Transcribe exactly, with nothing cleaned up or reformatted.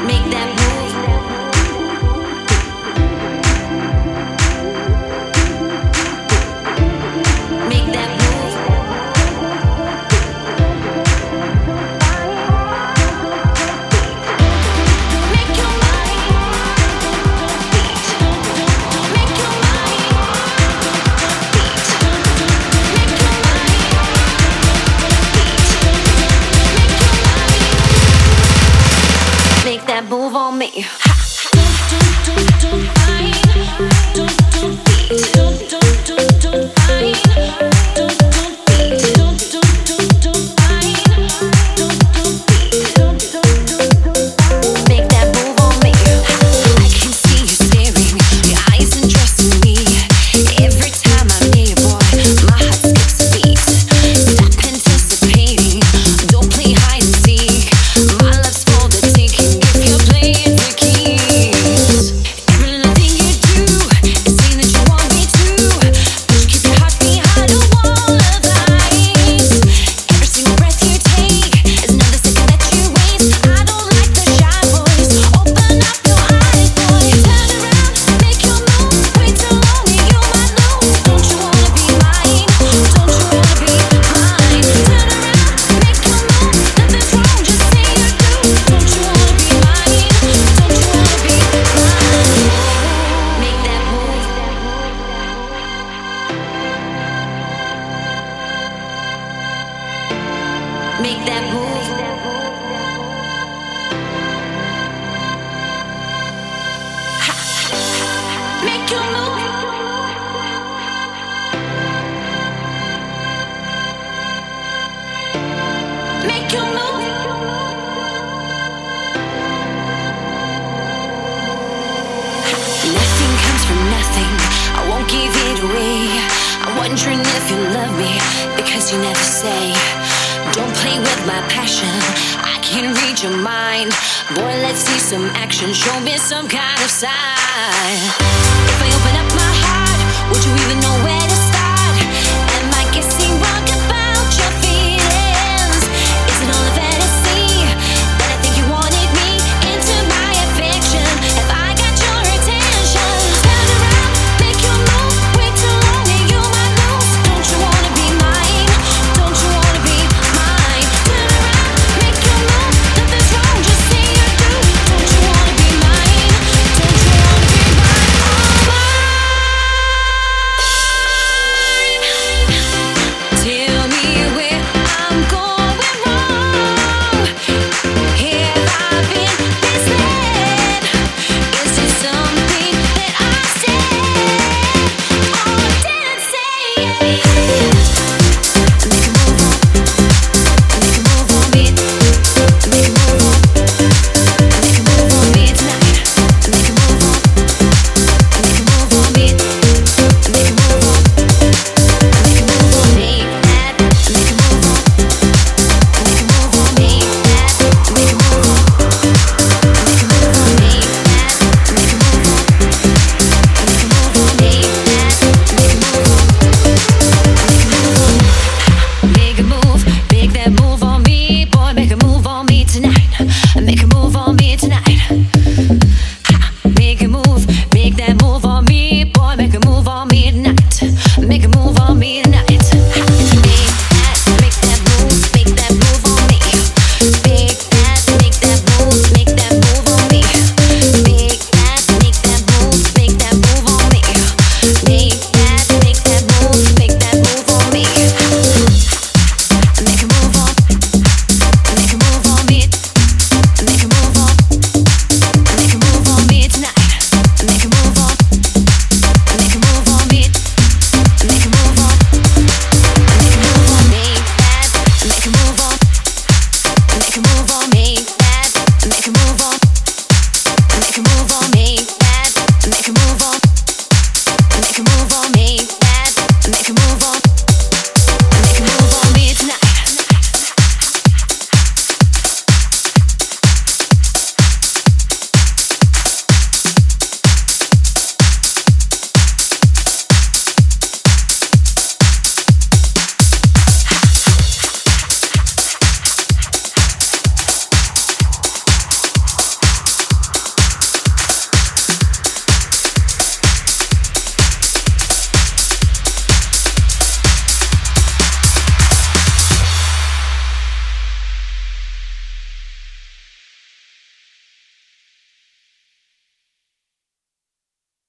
Make that move. Make that move. Make your mind beat. Make your mind beat. Make your mind beat. Make that move on me. Ha. Don't, don't, don't, don't mind. Don't, don't beat. Don't, don't, don't, don't mind. Don't, don't beat. Don't, don't, don't, don't mind. Don't, don't beat. Don't, don't, don't, don't mind. Make that move on me. I can see you staring. Your eyes interested me. Every time I'm near you, boy, my heart skips a beat. Stop anticipating. Don't play hide and seek. My love's for the taking. If you're playing for keys, every little thing you do is saying that you want me to. But you keep your heart behind a wall of ice. Every single breath you take is another second that you waste. I don't like the shy voice. Open up your eyes, boy. Turn around, make your move. Wait too long and you might lose. Don't you wanna be mine? Don't you wanna be mine? Turn around, make your move. Nothing's wrong, just say you do. Don't you wanna be mine? Don't you wanna be mine? Make that move. Make that move. Ha. Make your move. Make your move. Nothing comes from nothing. I won't give it away. I'm wondering if you love me because you never say. Don't play with my passion. I can read your mind. Boy, let's see some action. Show me some kind of sign. If I open up my heart, would you even know where to start? Am I guessing wrong about your feelings? Is it all a fantasy that I think you wanted me into my affection? Have I got your attention? Turn around, make your move. Wait too long and you might lose. Don't you wanna be mine? Don't you wanna be mine? Turn around, make your move. Nothing's wrong, just say you do. Don't you wanna be mine? Don't you wanna be mine? All mine. Tell me where I'm going wrong. Have I been misled? Is it something that I said or didn't say? Make a move on, make a move on me, make a move on, make a move on me tonight. Make a move on, make a move on me, make a move on, make a move on me. That make a move on, make a move on me. That make a move on, make a move on me. That make a move on, make a move on me. That make a move on, make a move on. Make a move, make that move on me, boy. Make a move on me tonight. Make a move.